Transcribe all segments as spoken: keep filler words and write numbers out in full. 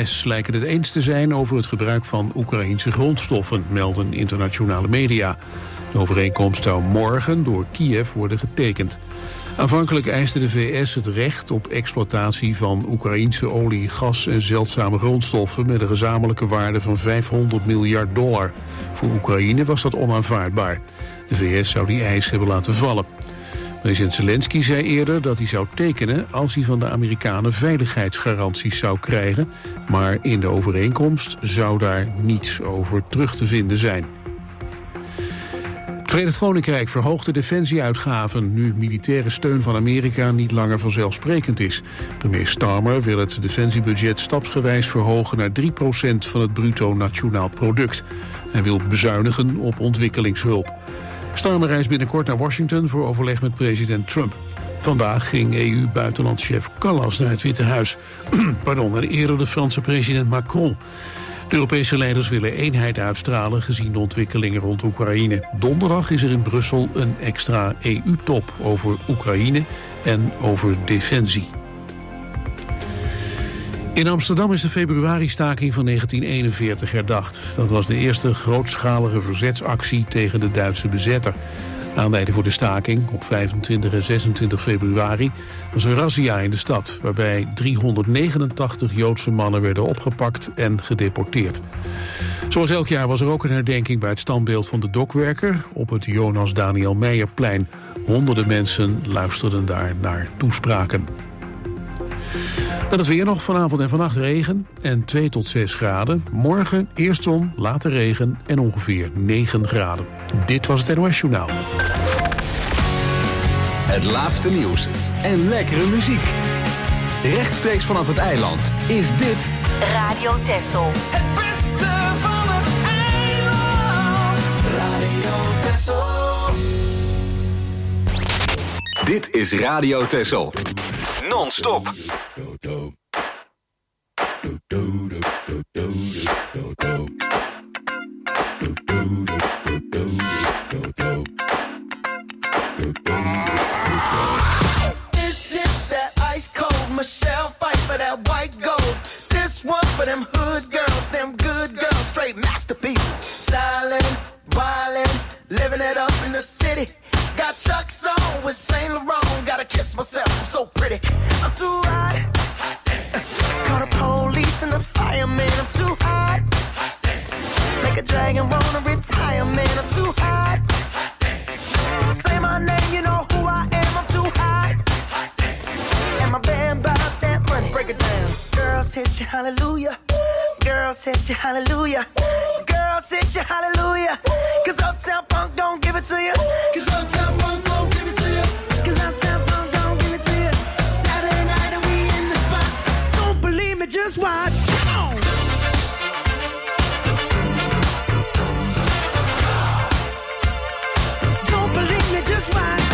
S lijken het eens te zijn over het gebruik van Oekraïense grondstoffen, melden internationale media. De overeenkomst zou morgen door Kiev worden getekend. Aanvankelijk eiste de V S het recht op exploitatie van Oekraïense olie, gas en zeldzame grondstoffen met een gezamenlijke waarde van vijfhonderd miljard dollar. Voor Oekraïne was dat onaanvaardbaar. De V S zou die eis hebben laten vallen. President Zelensky zei eerder dat hij zou tekenen als hij van de Amerikanen veiligheidsgaranties zou krijgen, maar in de overeenkomst zou daar niets over terug te vinden zijn. Het Verenigd Koninkrijk verhoogt de defensieuitgaven nu militaire steun van Amerika niet langer vanzelfsprekend is. Premier Starmer wil het defensiebudget stapsgewijs verhogen naar drie procent van het bruto nationaal product. Hij wil bezuinigen op ontwikkelingshulp. Starmer reist binnenkort naar Washington voor overleg met president Trump. Vandaag ging E U-buitenlandchef Callas naar het Witte Huis. Pardon, en eerder de Franse president Macron. De Europese leiders willen eenheid uitstralen gezien de ontwikkelingen rond Oekraïne. Donderdag is er in Brussel een extra E U-top over Oekraïne en over defensie. In Amsterdam is de februari-staking van negentien eenenveertig herdacht. Dat was de eerste grootschalige verzetsactie tegen de Duitse bezetter. Aanleiding voor de staking op vijfentwintig en zesentwintig februari was een razzia in de stad, waarbij driehonderdnegenentachtig Joodse mannen werden opgepakt en gedeporteerd. Zoals elk jaar was er ook een herdenking bij het standbeeld van de dokwerker op het Jonas Daniel Meijerplein. Honderden mensen luisterden daar naar toespraken. Dan het weer nog, vanavond en vannacht regen en twee tot zes graden. Morgen eerst zon, later regen en ongeveer negen graden. Dit was het N O S Journaal. Het laatste nieuws en lekkere muziek. Rechtstreeks vanaf het eiland is dit Radio Texel. Het beste van het eiland. Radio Texel. Dit is Radio Texel. Non-stop. This is that ice cold Michelle fight for that white gold. This one for them hood girls, them good girls, straight masterpieces. Styling, wildin', living it up in the city. Got Chuck's on with Saint Laurent. Gotta kiss myself, I'm so pretty. I'm too hot. Call the police and the fireman. I'm too hot. Make a dragon wanna retire, man. I'm too hot. Say my name, you know who I am. I'm too hot. And my band bought that money. Break it down. Girls hit you, hallelujah. Girls hit you, hallelujah. Girls hit you, hallelujah. Cause Uptown Funk don't give it to you. Cause Uptown Funk don't give it to you. Cause Uptown Funk don't give it to you. Saturday night and we in the spot. Don't believe me, just watch. Come on. Don't believe me, just watch.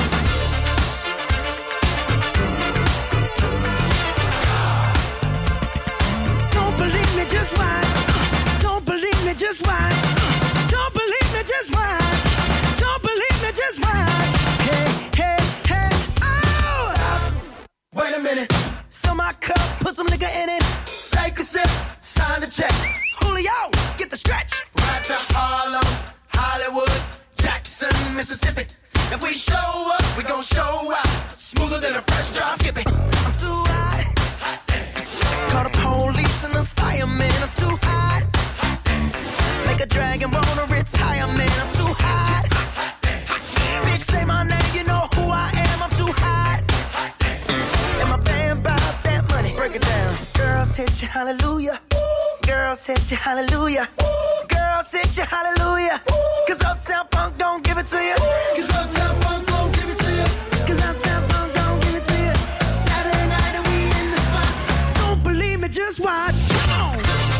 Don't believe me, just watch. Don't believe me, just watch. Don't believe me, just watch. Don't believe me, just watch. Hey, hey, hey, oh! Stop. Wait a minute. Fill my cup, put some nigga in it. Take a sip, sign the check. Julio, get the stretch. Right to Harlem, Hollywood, Jackson, Mississippi. If we show up, we gon' show out. Smoother than a fresh drop skipping. I'm too hot. Call the police and the fireman. I'm too hot. Make a dragon wanna retire, man. I'm too hot. Bitch, say my name, you know who I am. I'm too hot. And my band bought that money. Break it down. Girls hit you, hallelujah. Girls hit you, hallelujah. Girls hit you, hallelujah. Cause Uptown Funk don't give it to you. Cause Uptown Funk don't give it to you. Cause Uptown Funk don't give it to you. Saturday night and we in the spot. Don't believe me, just watch. Come on.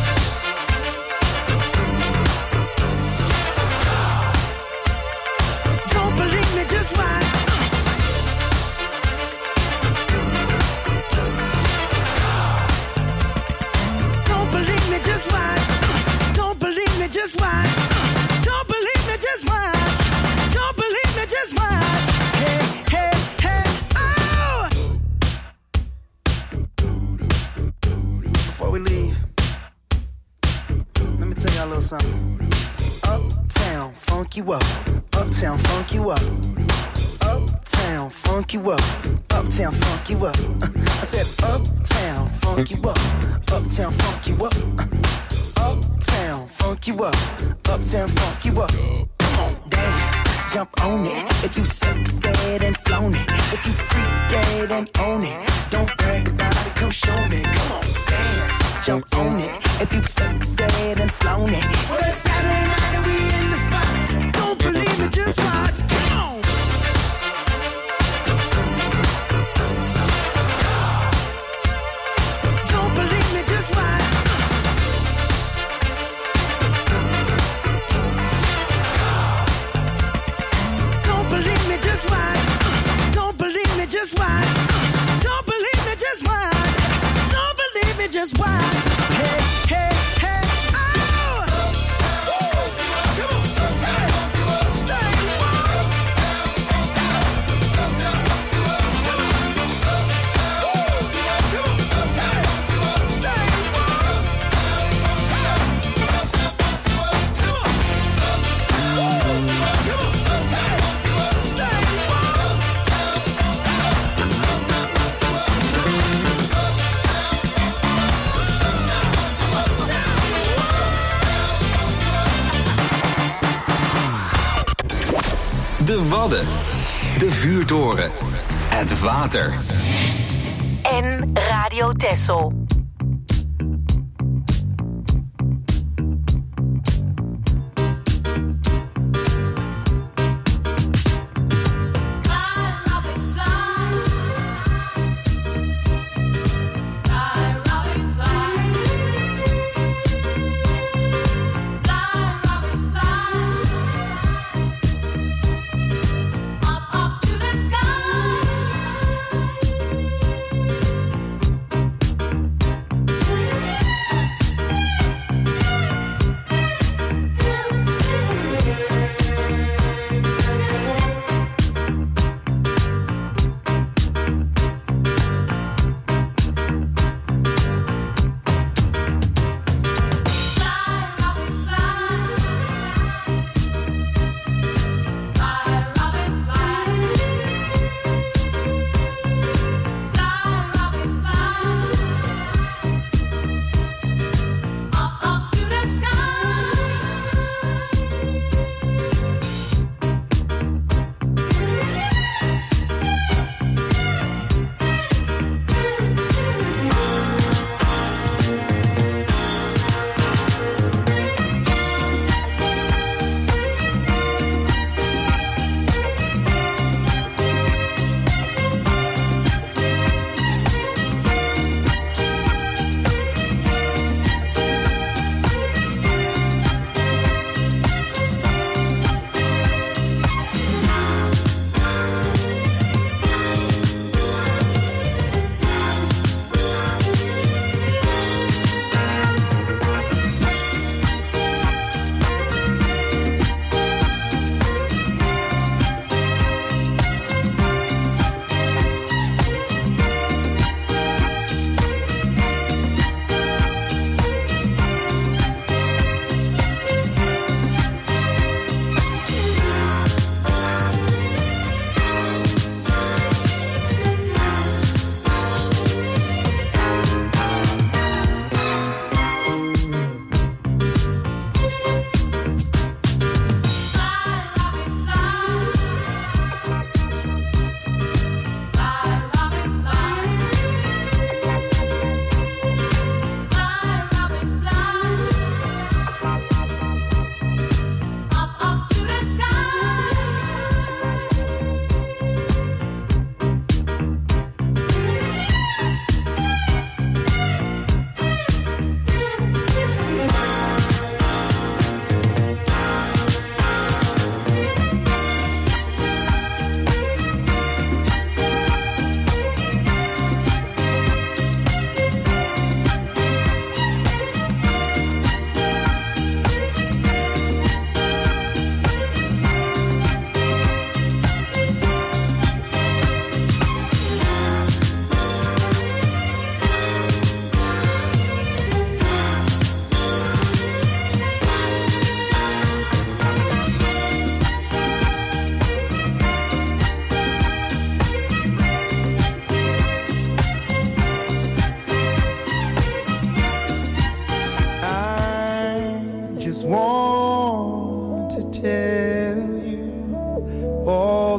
Don't believe me, just watch. Don't believe me, just watch. Don't believe me, just watch. Don't believe me, just watch. Don't believe me, just watch. Hey, hey, hey, oh! Before we leave, a little something. Uptown, funk you up. Uptown, funk you up. Uptown, funk you up. Uptown, funk you up. Uh, I said uptown, funk you up. Uptown, funk you up. Uh, uptown, funk you up. Uptown, funk you up. Come on, dance, jump on it. If you sexed and flown it. If you freak dead and own it. Don't brag about it, come show me. Come on, dance, jump on it. If you sexed and flown it. Well, it's Saturday night and we in the spot. Don't believe it, just watch. Come on. Don't believe me, just watch. Don't believe me, just watch. Don't believe me, just watch. Don't believe me, just watch. Don't believe me, just watch. Hey, hey, hey, oh! Come on, hey, say what? Come on, say De Wadden, de vuurtoren, het water. En Radio Texel. Up, up to the sky.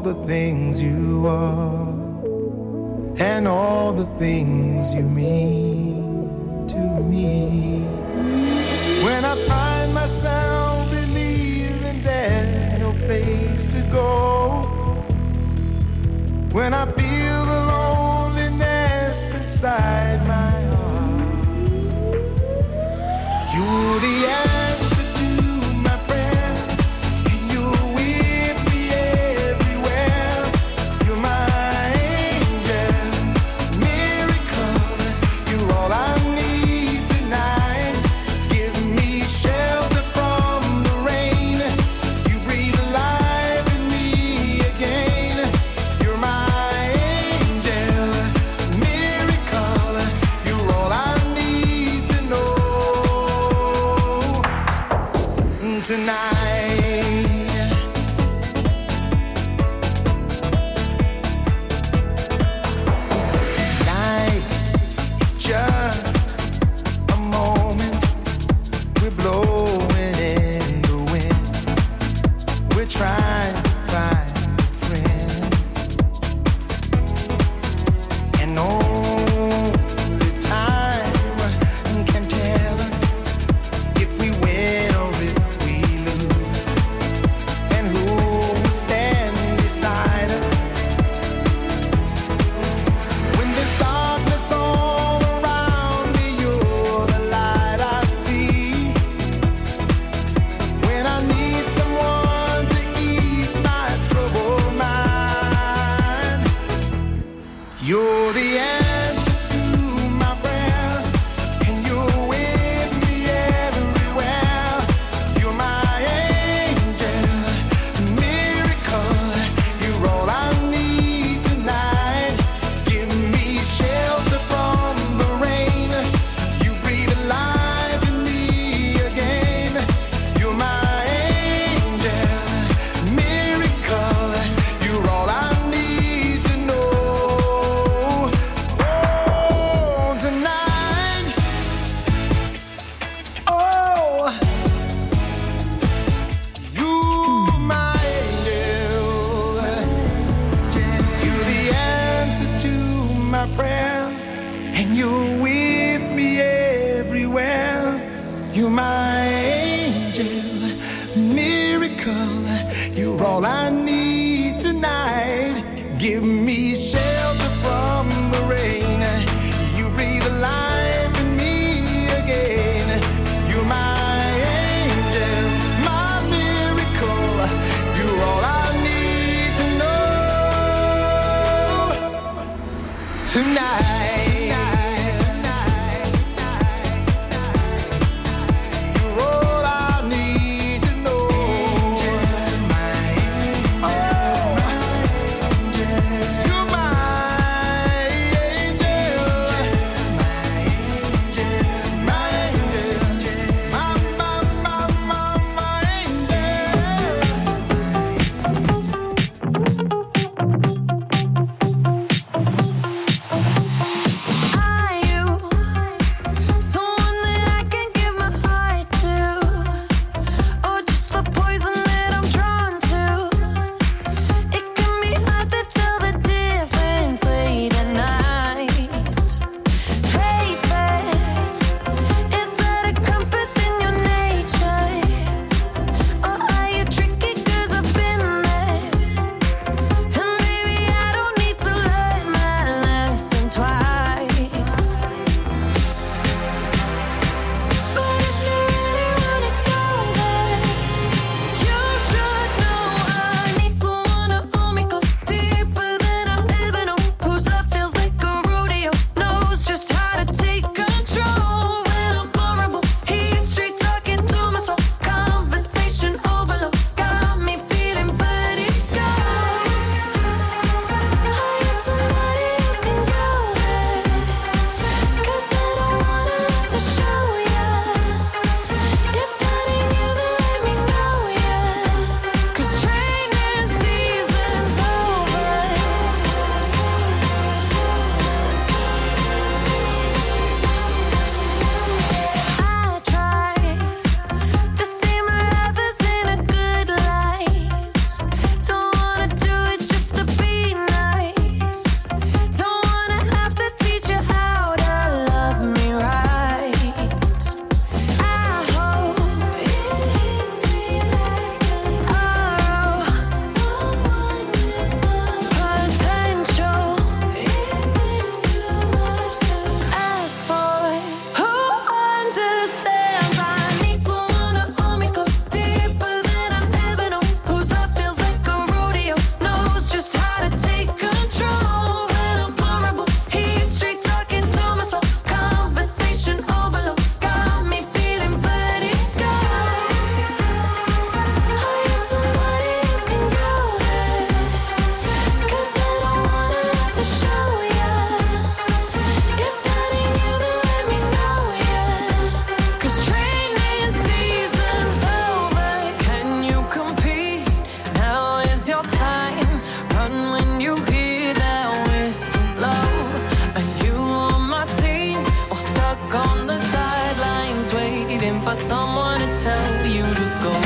the things you are and all the things you mean to me. When I find myself believing there's no place to go, when I feel the loneliness inside my heart, you're the answer to my prayer, and you're with me everywhere. You're my angel, miracle, you're all I need tonight. Give me shelter from the rain, you breathe life in me again. You're my angel, miracle, you're all I need to know tonight. Life is just a moment. We're blowing in the wind. We're trying to find a friend, and only time can tell us if we win or if we lose, and who will stand beside us when there's darkness all around me. You're the light I see when I need someone to ease my troubled mind. You're the answer to my prayer, and you're with me everywhere. You're my angel, miracle, you're all I need tonight. Give me shelter from the rain, you breathe life in me again. You're my angel, miracle, you're all I need to know. Oh, tonight, oh, you're my angel. You're the answer to my prayer, and you're with me everywhere. You're my angel, miracle, you're all I need tonight. Give me shelter from the rain, you breathe life in me again. You're my angel, my miracle, you're all I need to know tonight. You're all I need to know. Oh, 'cause training season's over. Can you compete? Now is your time. Run when you hear that whistle blow. Are you on my team or stuck on the sidelines waiting for someone to tell you to go?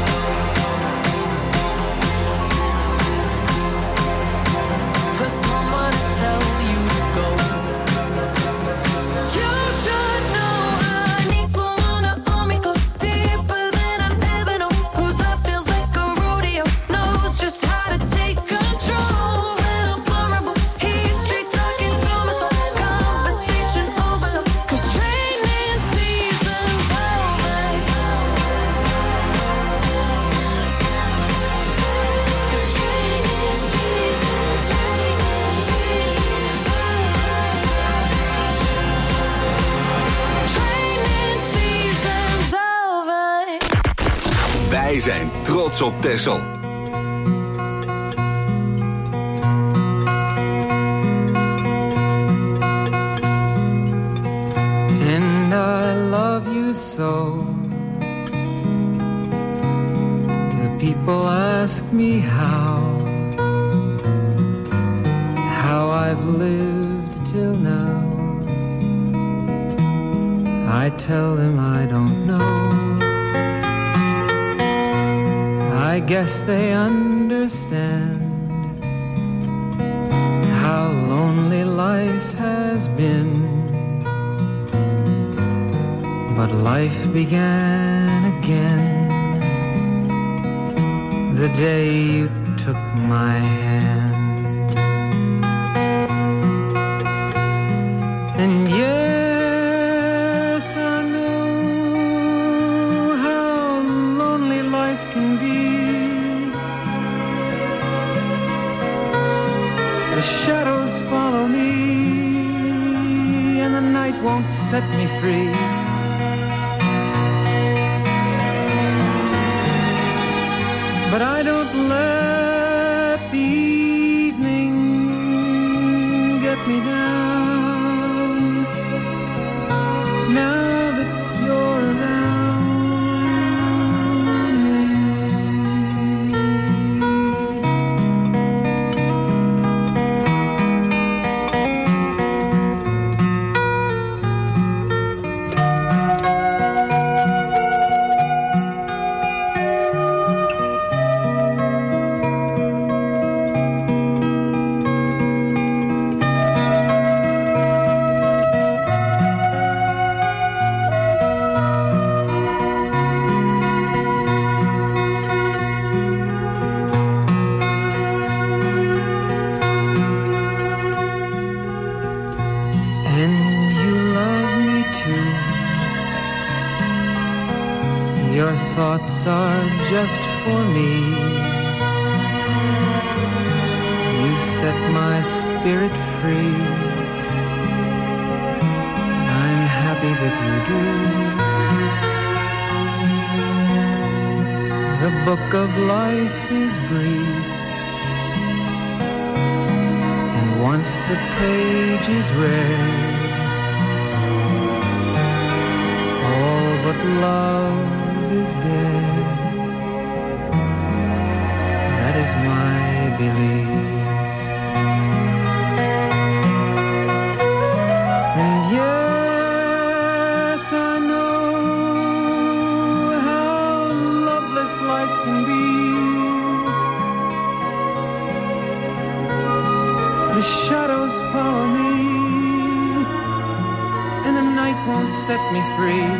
For someone to tell you to go. You should know I need someone to hold me close, deeper than I've ever known. Whose love feels like a rodeo, knows just how to take control when I'm vulnerable. He's straight talking to my soul, conversation overload. 'Cause training season's over. 'Cause training season's, training season's Training season's over. Wij zijn trots op Texel. And I love you so. The people ask me how, how I've lived till now. I tell them I don't know. I guess they understand how lonely life has been. But life began again the day you took my hand. And yes, I know how lonely life can be. The shadows follow me and the night won't set me free. But I don't let the evening get me down. Now that you're around me. Thoughts are just for me. You set my spirit free. I'm happy that you do. The book of life is brief, and once a page is read, all but love is dead. That is my belief. And yes, I know how loveless life can be. The shadows follow me and the night won't set me free.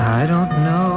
I don't know.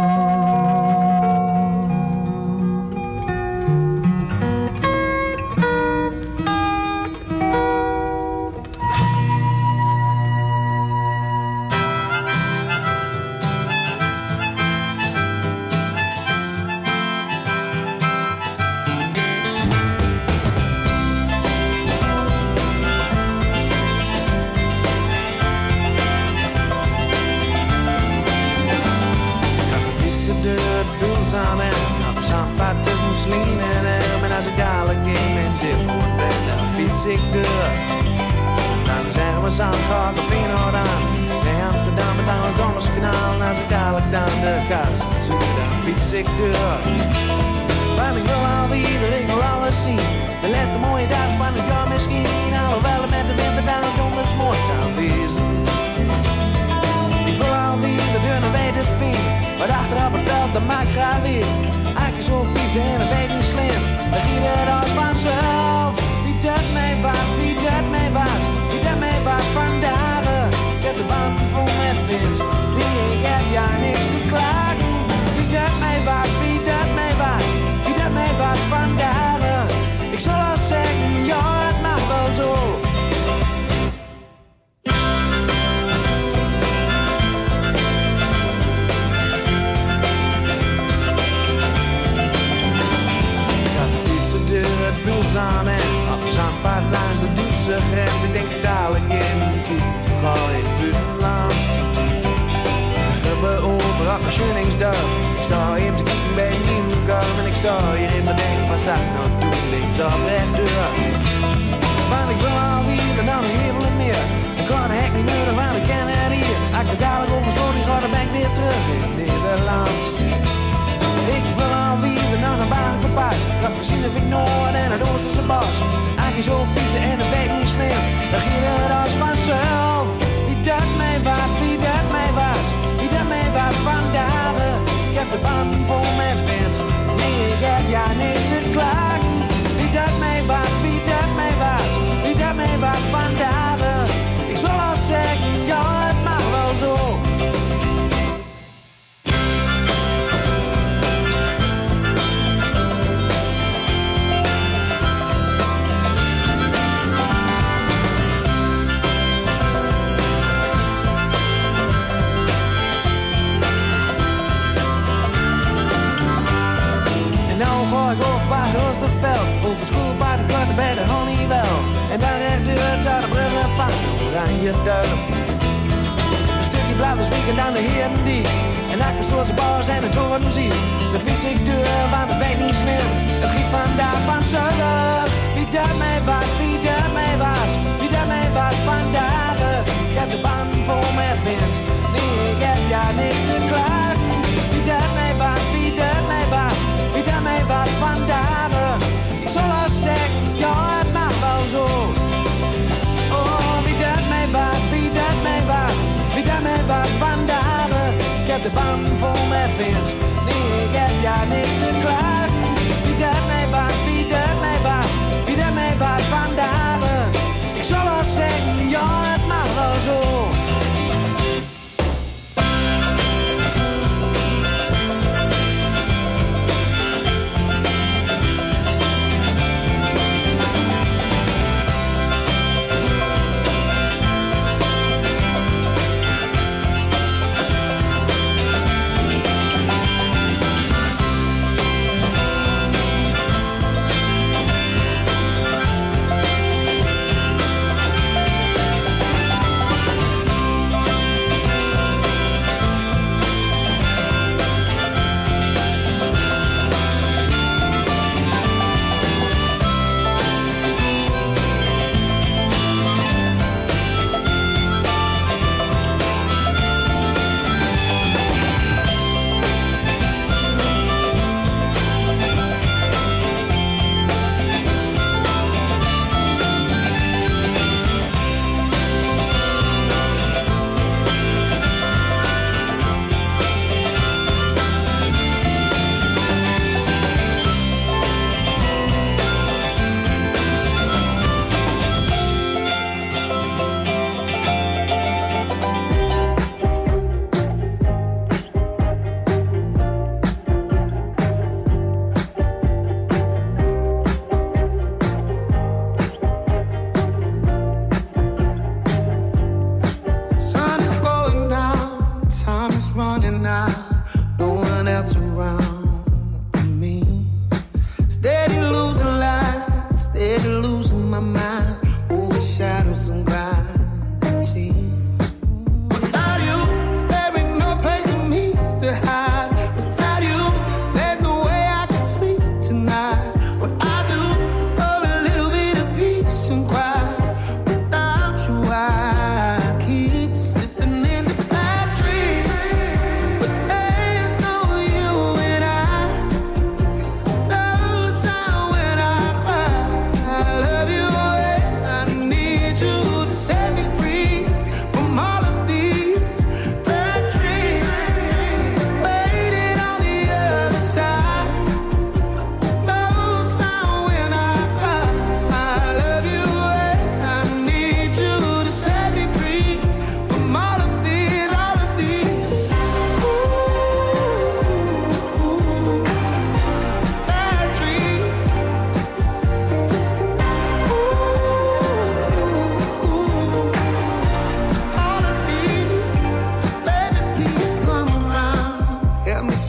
Ik deur. Dan zeggen we Zandvoort of Feyenoord aan. Nee, Amsterdam en dan het Donderskanaal. Dan ze dadelijk dan de kast. Zo dan fiets ik deur. Want ik wil alweer, ik wil alles zien. De laatste mooie dag van het jaar misschien. Alhoewel het met de winter dan het donders mooi kan wezen. Ik wil alweer de deur naar weten vind. Maar achterop het veld, dat maakt graag weer. Eigenlijk zo vies en dat weet niet slim. Dan giet het als vanzelf. Wie dat mij was, wie dat mij was, wie dat mij was vandaag. Ik heb de band vol met wind, nee, ik heb ja niks te klagen. Wie dat mij was, wie dat mij was, wie dat mij was vandaag. Ik zal al zeggen, ja het mag wel zo. Ik had de fietsen deur, het bloes aan en zandpad langs de Duitse grens. Ik denk dadelijk in de kiep, gooi ik buitenland. De gruppen over op mijn schunningsdag. Ik sta hier te kijken bij een nieuwkom. En ik sta hier in mijn denk, wat zou ik nou doen? Links of rechtdoor. Want ik wil alweer en dan een helemaal meer. Ik kan de hek niet nodig, want ik ken het hier. Als ik dadelijk oversloot, die ga, dan ben ik weer terug in Nederland. Ik wil alweer en dan een bagenpas. Ik had gezien of ik Noord en het Oosterse bos. Eigenlijk zo vies en een beetje niet slim. Dan ging het als vanzelf. Wie dat mij was, wie dat mij was, wie dat mij was vandaag. Ik heb de band vol met wind. Nee, ik heb ja niks te klagen. Wie dat mij was, wie dat mij was, wie dat mij was vandaag. Ik zal al zeggen, ja het mag wel zo. Over schoolpaard de korte bij de Honeywell. En dan rechtdoor tot de bruggen van Oranje Duin. Een stukje blauwe zwiek en dan de Herendiek. En achter zoals de bars en de toren zie. Dan fiets ik deur, want het weet niet slim. Dat giet vandaag van zuiden. Wie dat mij was, wie dat mij was, wie dat mij was vandaag. Ik heb de band vol met wind. Nee, ik heb ja niks te klagen. Wie dat mij was, wie dat mij was, wie dat mij was vandaag. Ik zal al zeggen, ja het mag wel zo. Oh, wie dat mij was, wie dat mij was, wie dat mij was vandaag. Ik heb de band vol met wind. Nee, ik heb ja niks te klagen. Wie dat mij was, wie dat mij was, wie dat mij was vandaag. Ik zal al zeggen, ja het mag wel zo.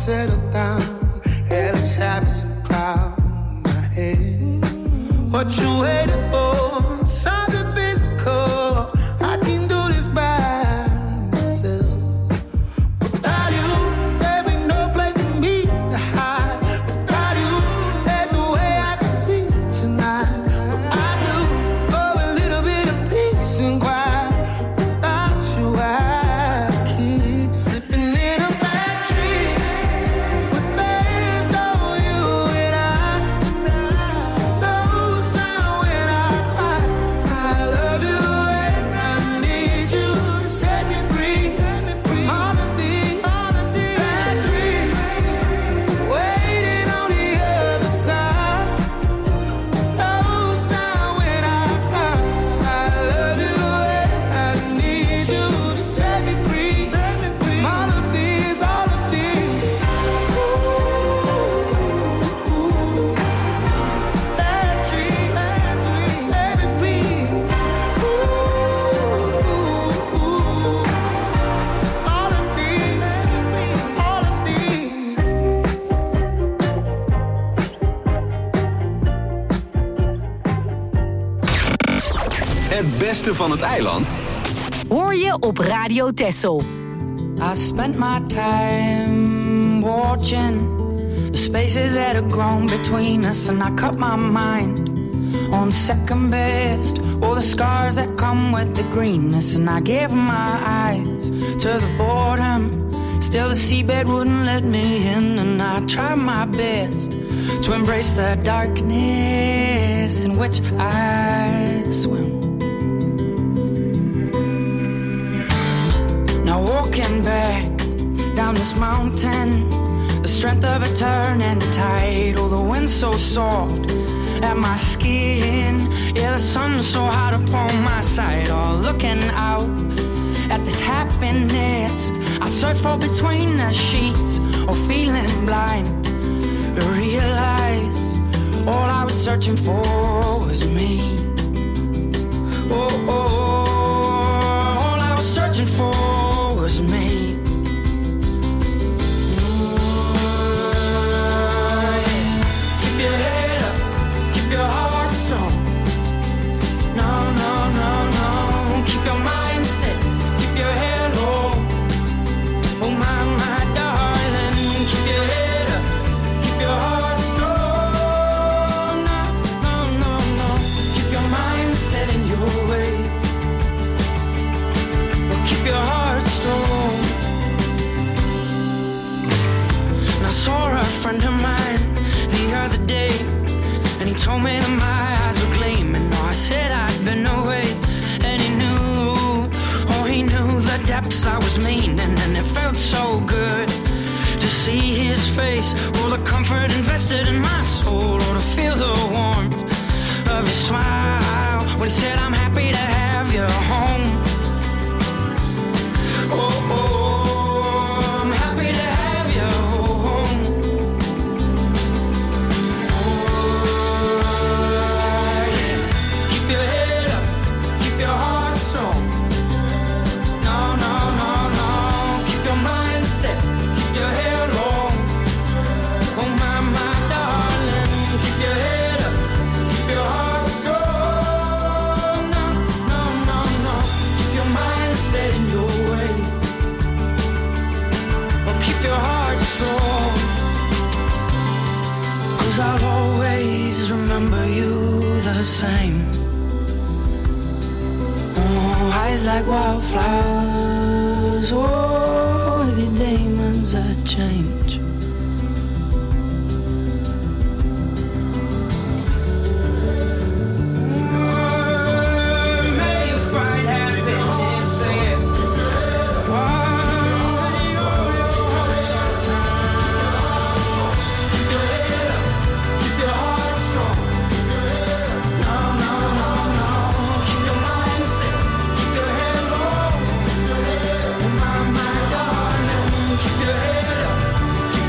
settle down. Hellish habits of cloud in my head. What you waiting for? Something physical. I can do this by myself. Without you, there ain't no place for me to hide. Without you, there's no way I can sleep tonight. But I do for a little bit of peace and quiet. Without you, I keep slipping in a bad dream. But there's no you and I. No sound when I cry. I love you and I need you to set me free. All of these bad dreams waiting on the other side. No sound when I cry. I love you and I need you to set me free. All of these, all of these bad dreams, bad dreams, let me breathe. All of these, all of these. Het beste van het eiland Hoor je op Radio Texel. I spent my time watching the spaces that have grown between us, and I cut my mind on second best. All the scars that come with the greenness, and I gave my eyes to the boredom. Still the seabed wouldn't let me in, and I tried my best to embrace the darkness in which I swim. Now walking back down this mountain, the strength of a turn and a tide. Oh, the wind so soft at my skin. Yeah, the sun so hot upon my side. Oh, looking out at this happiness I search for between the sheets, or feeling blind to realize all I was searching for was me. Oh, oh, oh, all I was searching for was me. Keep your head up, keep your heart strong. No, no, no, no. Keep your mind set, keep your head low. Oh my, my darling, keep your head up, keep your heart strong. No, no, no, no. Keep your mind set in your way. Well, keep your heart strong. And I saw a friend of mine the other day, and he told me that my eyes were gleaming. Oh, I said I'd been away, and he knew, oh, he knew the depths I was meaning, and it felt so good to see his face, all the comfort invested in my soul, or to feel the warmth of his smile when he said, I'm happy to have you home. Oh, oh, I'm happy to have you home. Oh, yeah. Keep your head up, keep your heart strong. No, no, no, no. Keep your mind set, keep your hair long. Oh my, my darling, keep your head up, keep your heart strong. No, no, no, no. Keep your mind set in your ways. Oh, keep your heart strong. 'Cause I'll always remember you the same. Oh, eyes like wildflowers. Oh, the demons that change. May you find happiness, sing it. Keep your head up, keep your heart strong. No, no, no, no. Keep your mind set, keep your head low. Oh my, my darling, keep your head up, keep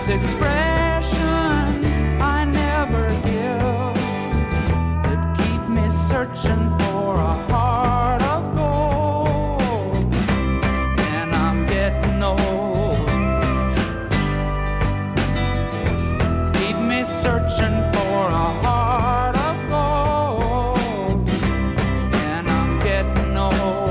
these expressions I never give that keep me searching for a heart of gold. And I'm getting old. Keep me searching for a heart of gold. And I'm getting old.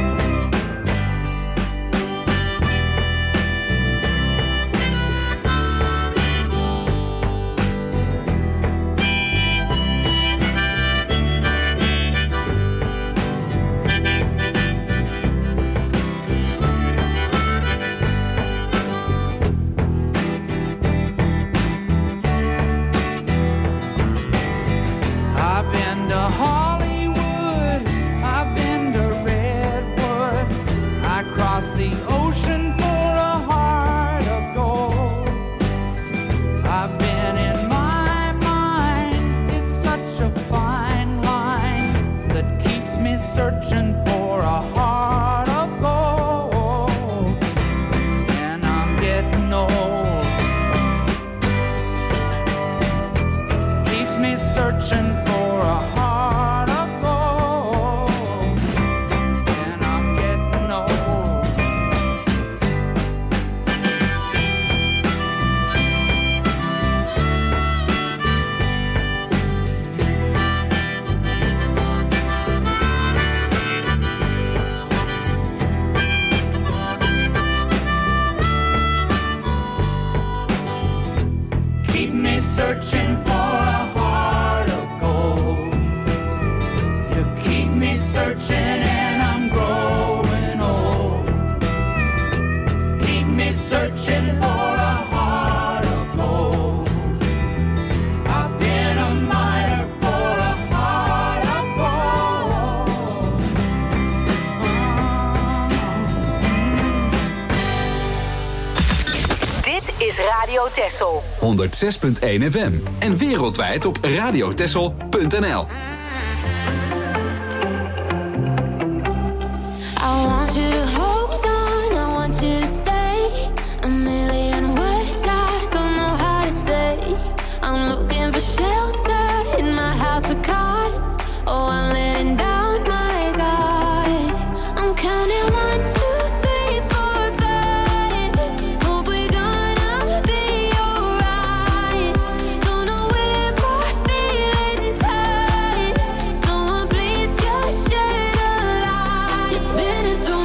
I've been to Hollywood, I've been to Redwood, I crossed the ocean for a heart of gold. I've been in my mind, it's such a fine line that keeps me searching for a heart of gold. And I'm getting old. Keeps me searching for a heart of gold. And I'm getting old. Keep me searching for a heart of gold. You keep me searching and I'm growing old. Keep me searching for a heart of gold. I've been a miner for a heart of gold. Dit is Radio Texel. honderdzes punt één F M en wereldwijd op radiotessel punt n l. I want you to hold on, I want you to stay. A million words I don't know how to say. I'm looking for shelter in my house of cards. Oh, I'm letting down my guard. I'm counting one, two, three, four, five. Hope we're gonna be alright. Don't know where my feelings hide. Someone please just shed a light. You're spinning through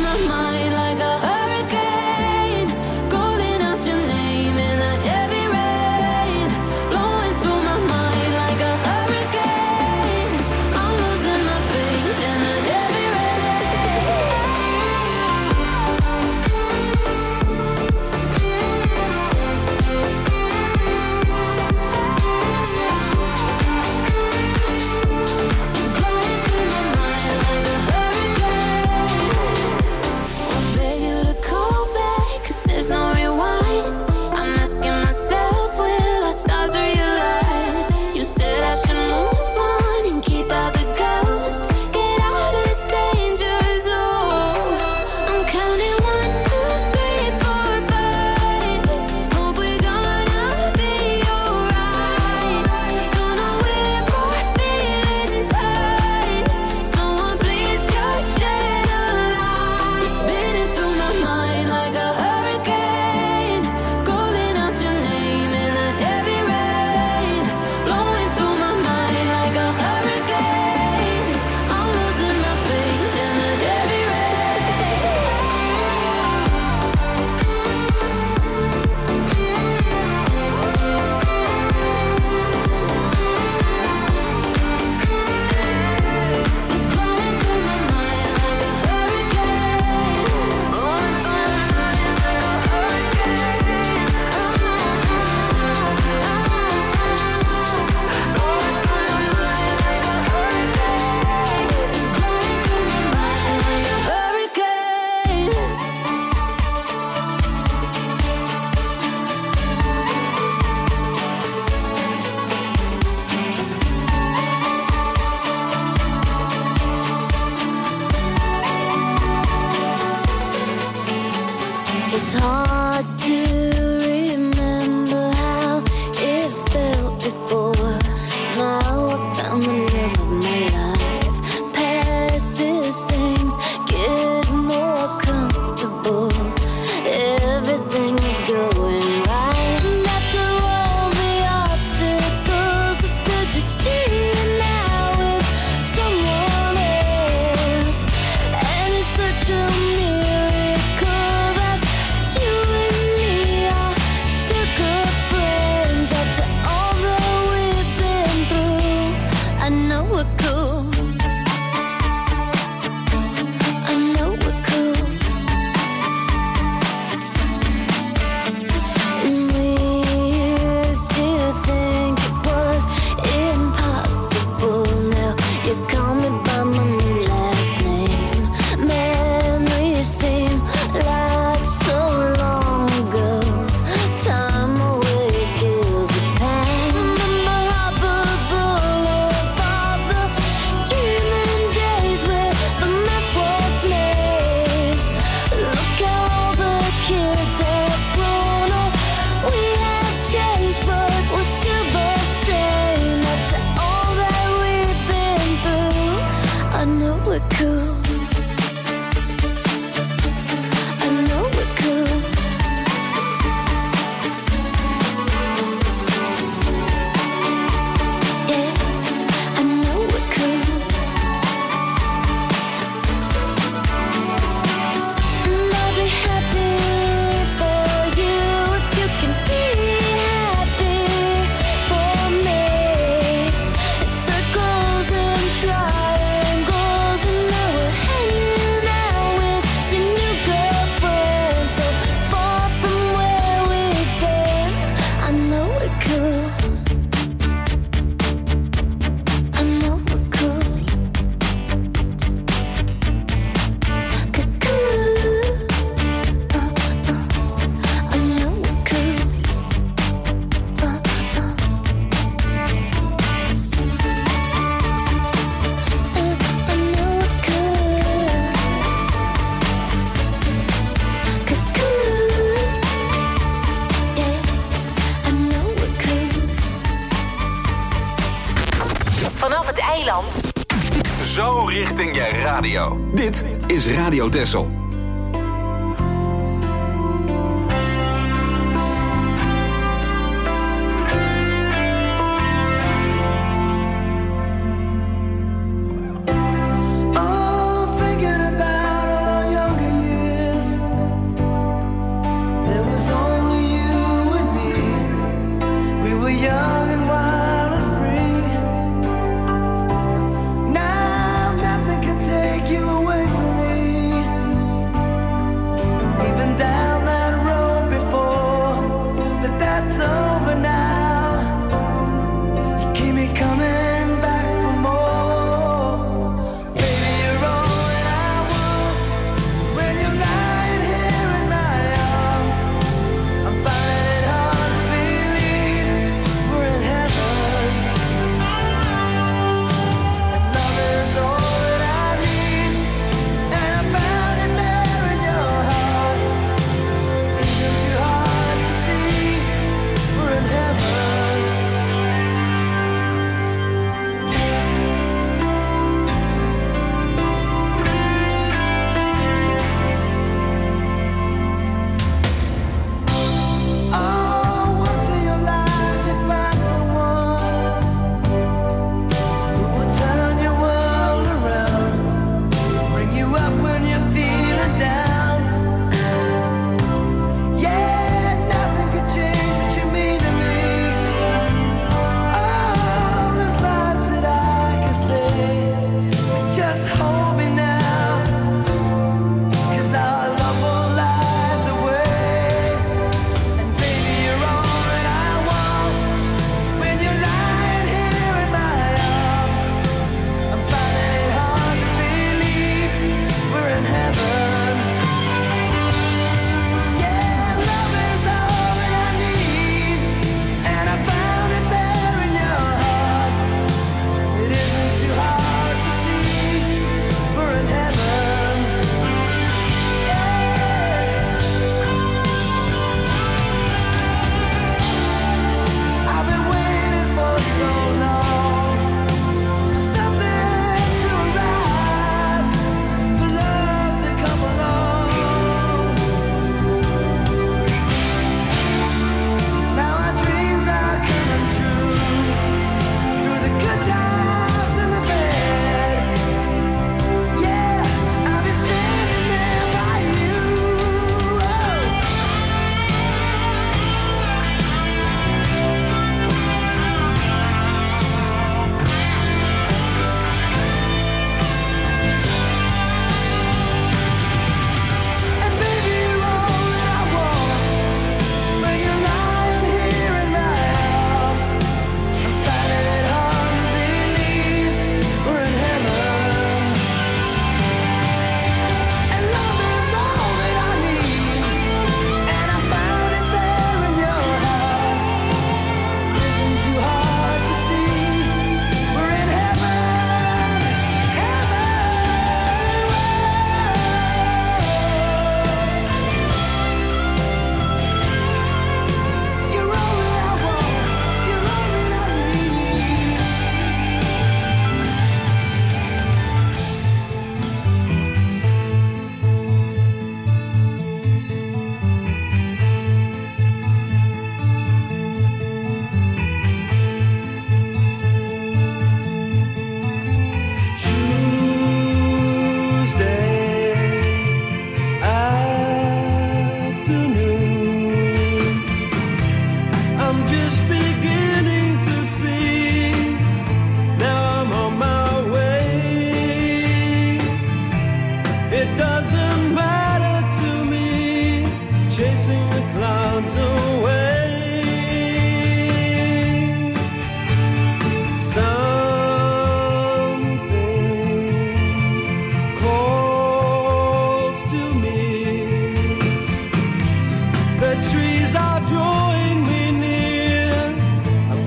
eiland? Zo richting je radio. Dit is Radio Texel. trees are drawing me near. I'm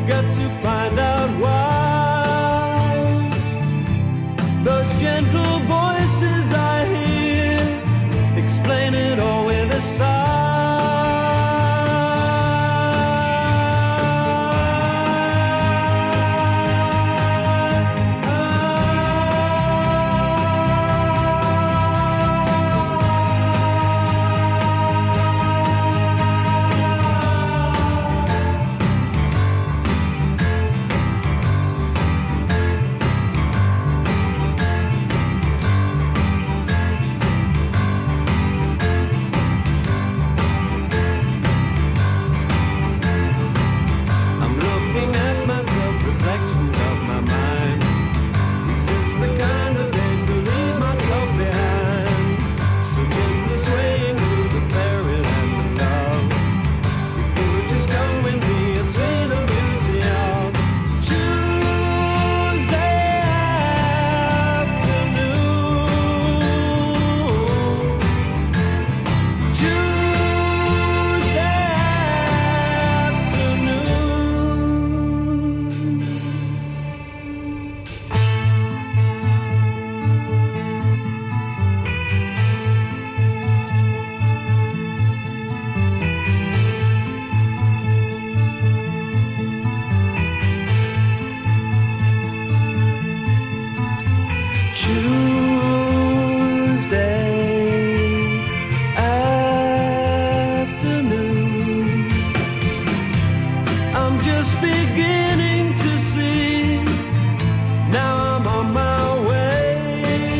I'm just beginning to see. Now I'm on my way.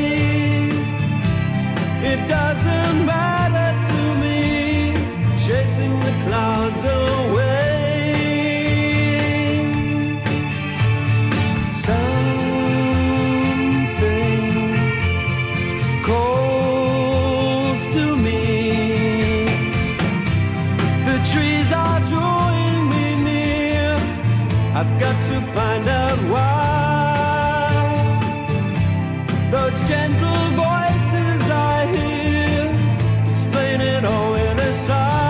It doesn't matter to me, chasing the clouds away. I've got to find out why those gentle voices I hear explain it all in a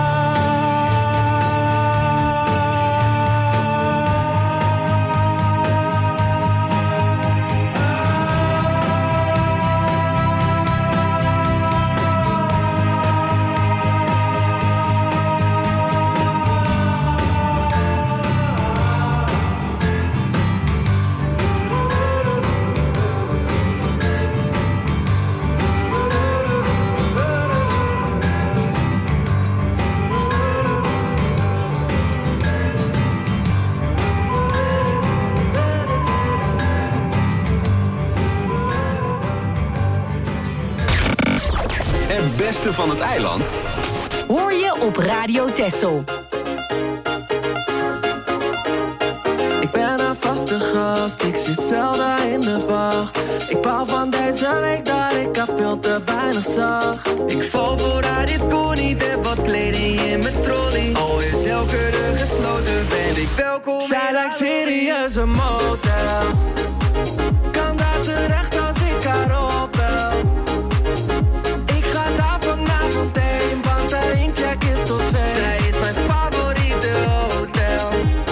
Het beste van het eiland Hoor je op Radio Texel. Ik ben een vaste gast, ik zit zelden in de wacht. Ik baal van deze week dat ik al veel te weinig zag. Ik val vooruit, dit kon niet, heb wat kleding in mijn trolley. Al is elke deur gesloten, ben ik welkom. Zij lijkt serieus een motel. Kan daar terecht als ik haar opbel. Ik ga daar vanavond heen, want de incheck is tot twee. Zij is mijn favoriete hotel.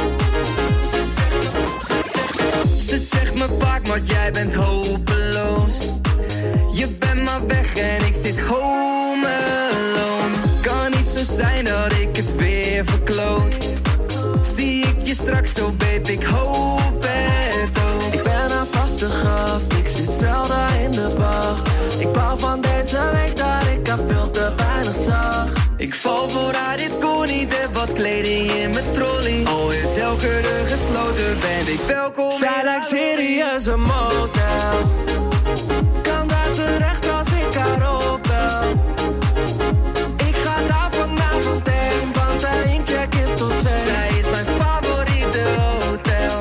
Ze zegt me vaak, maar jij bent hopeloos. Je bent maar weg en ik zit home alone. Kan niet zo zijn dat ik het weer verkloot. Zie ik je straks zo, babe, ik hoop het ook. Ik ben een vaste gast, ik zit zelden in de wacht. Ik baal van deze week dat ik al veel te weinig zag. Ik val vooruit, dit kon niet, heb wat kleding in mijn trolley. Al is elke deur gesloten, ben ik welkom. Zij lijkt serieus een motel. Kan daar terecht als ik haar opbel. Ik ga daar vanavond heen, want de incheck is tot twee. Zij is mijn favoriete hotel.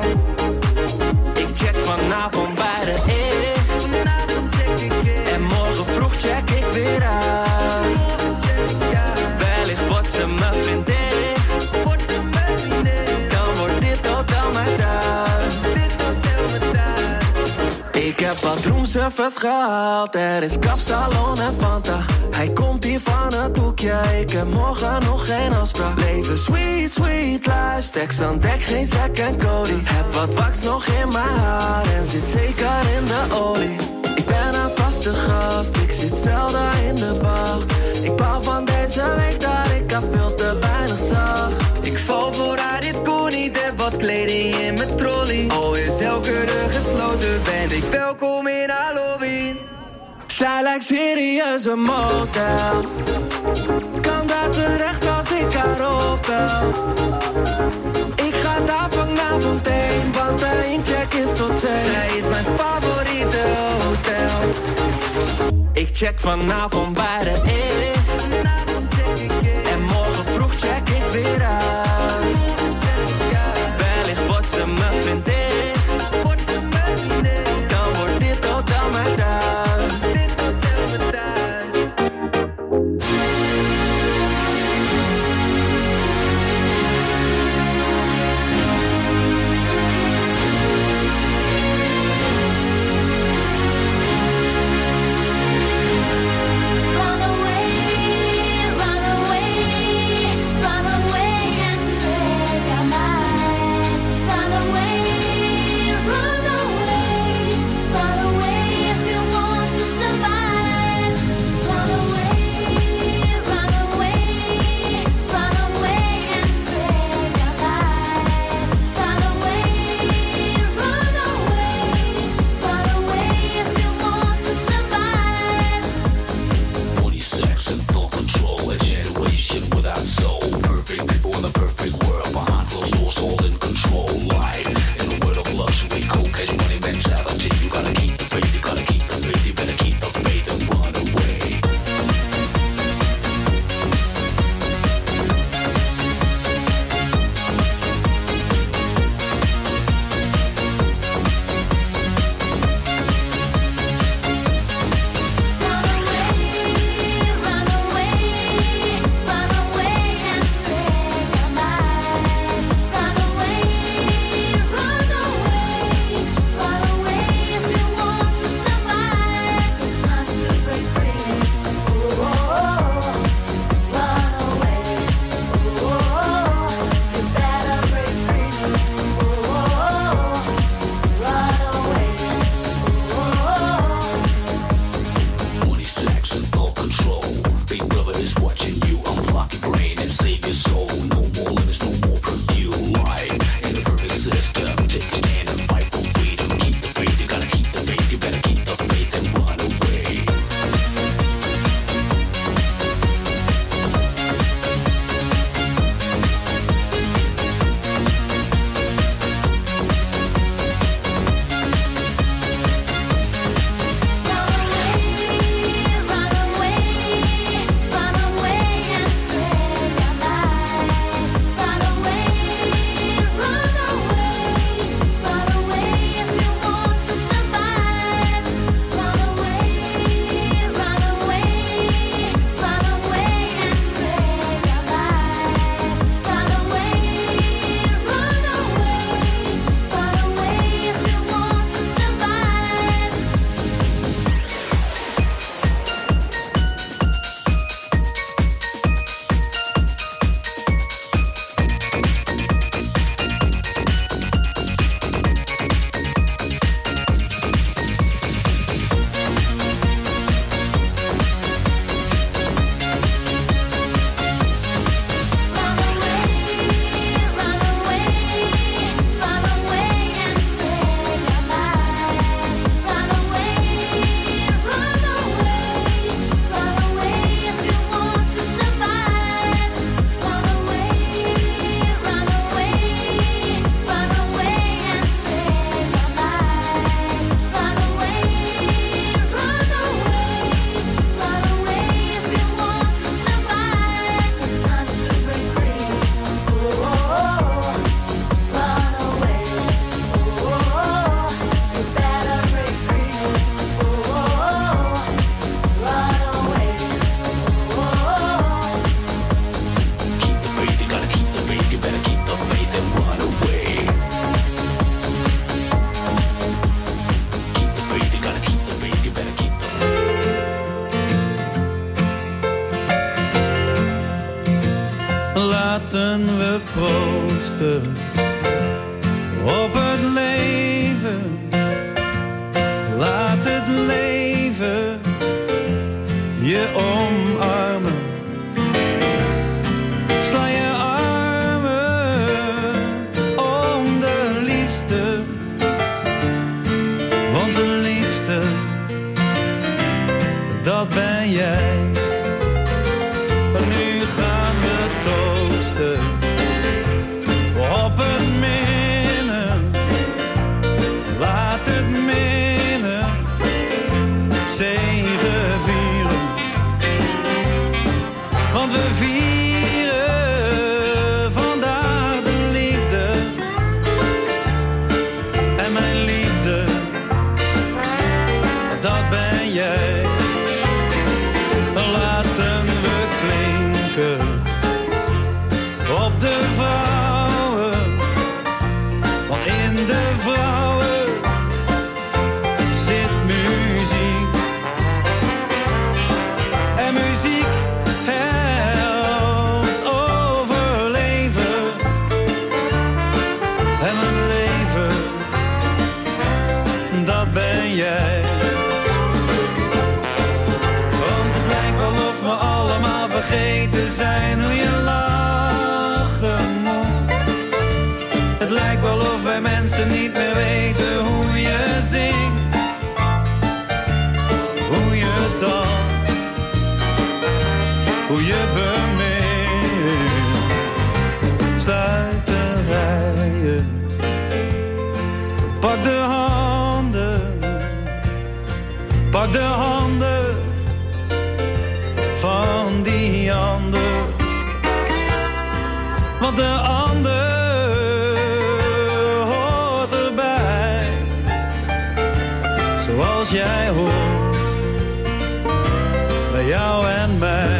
Ik check vanavond bij de E. Vanavond check ik in. En morgen vroeg check ik weer uit. Morgen check ik uit. Wellicht wordt ze mijn vriendin. Wordt ze mijn vriendin. Dan wordt dit hotel mijn thuis. Dit hotel mijn thuis. Ik heb wat roomservice gehaald. Er is kapsalon en Fanta. Hij komt hier van het hoekje. Ik heb morgen nog geen afspraak. Leven sweet, sweet life. Stacks aan dek, geen Zack en Cody. Heb wat wax nog in mijn haar. En zit zeker in de olie. Ik ben een vaste gast. Ik zit zelden in de bar. Ik baal van deze week dat ik al veel te weinig zag. Ik val vooruit, dit kon niet, heb wat kleding in mijn trolley. Al is elke deur gesloten, ben ik welkom in haar lobby. Zij lijkt serieus een motel. Kan daar terecht als ik haar opbel. Ik ga daar vanavond heen, want de incheck is tot twee. Zij is mijn favoriete hotel. Ik check vanavond bij de E. Vanavond check ik in. En morgen vroeg check ik weer uit. Morgen check ik uit. Wellicht wordt ze mijn vriendin. Wordt ze mijn vriendin. Dan wordt dit hotel mijn thuis. Dit hotel mijn thuis. Run away. troosten op het leven. Laat het leven je omarmen. Sla je armen om de liefste, want de liefste, dat ben jij. Nu gaan we toosten op het minnen. Laat het minnen zegevieren, want we vieren vandaag de liefde. En mijn liefde, dat ben jij. Laten we klinken op de vrouwen, want in de vrouwen zit muziek. En muziek helpt overleven. En mijn leven, dat ben jij. Vergeten zijn hoe je lachen moet. Het lijkt wel of wij mensen niet meer weten hoe je zingt, hoe je danst, hoe je bemint. Sluit de rijen, pak de handen, pak de handen van die ander, want de ander hoort erbij, zoals jij hoort bij jou en mij.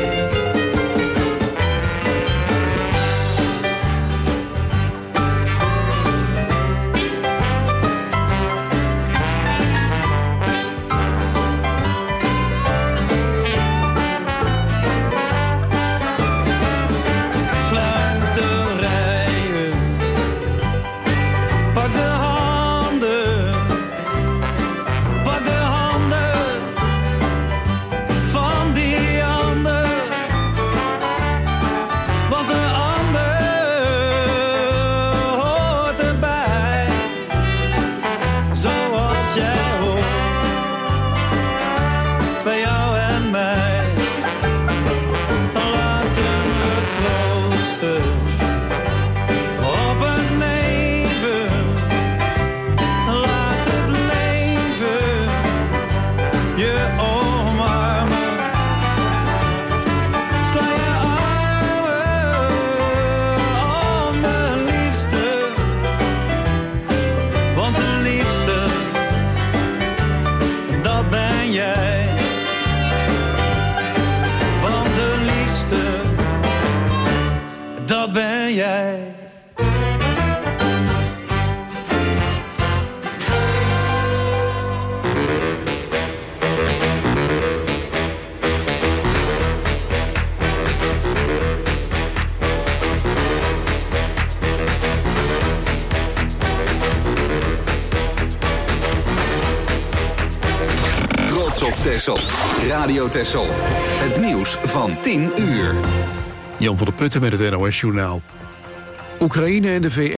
Texel. Radio Texel. Het nieuws van tien uur. Jan van der Putten met het N O S-journaal. Oekraïne en de V